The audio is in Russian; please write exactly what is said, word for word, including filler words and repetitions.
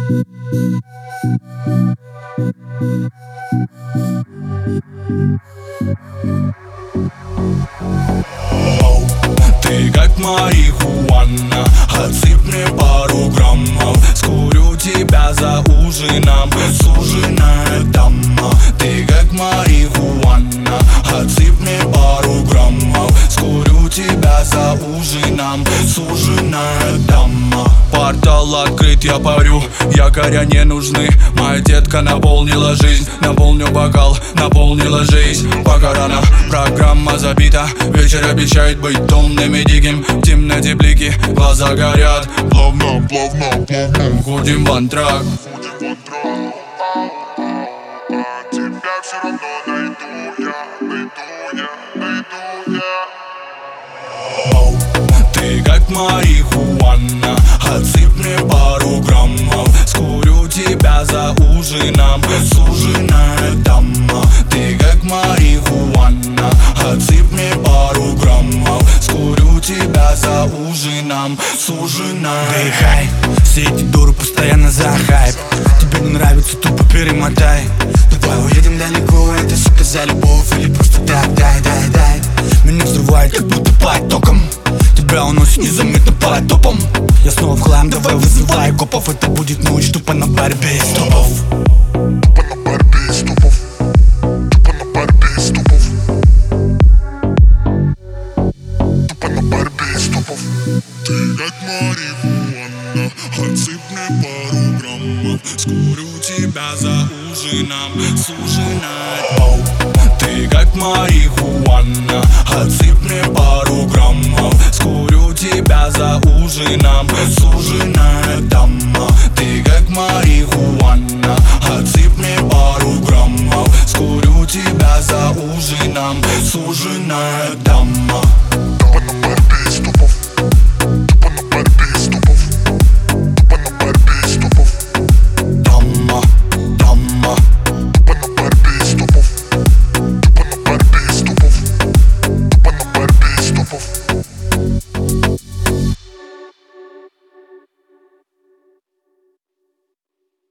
Ты как марихуана, отсыпь мне пару граммов. Скурю тебя за ужином, суженая дама. Ты как марихуана, отсыпь мне пару граммов. Скурю тебя за ужином, суженая дама. Портал открыт, я парю, якоря не нужны. Моя детка наполнила жизнь, наполню бокал, наполнила жизнь. Пока рано, программа забита. Вечер обещает быть томным и диким. В темноте блики, глаза горят. Плавно, плавно, плавно уходим в антракт. Тебя все равно найду я, найду я, найду я. Ты как марихуана, отсыпь мне пару граммов. Скурю тебя за ужином, суженая дама. Ты как марихуана, отсыпь мне пару граммов. Скурю тебя за ужином, суженая. Дыхай, все эти дуры постоянно за хайп. Тебе не нравится, тупо перемотай. Давай уедем далеко, это сука за любовь. Или просто так, дай, дай, дай. Меня взрывает, как будто потоком. Тебя уносит незаметно по топам. Я снова в хлам, давай вызывай копов. Это будет ночь тупо на борьбе с топов. Тупо на борьбе с топов. Тупо на борьбе с топов. Тупо на борьбе с топов. Ты как марихуана, отсыпь мне пару граммов. Скурю тебя за ужином, суженая. Ты как марихуана, отсыпь мне пару граммов. Скурю тебя за ужином, суженая дама. Ты как марихуана, отсыпь мне пару граммов. Скурю тебя за ужином, суженая дама.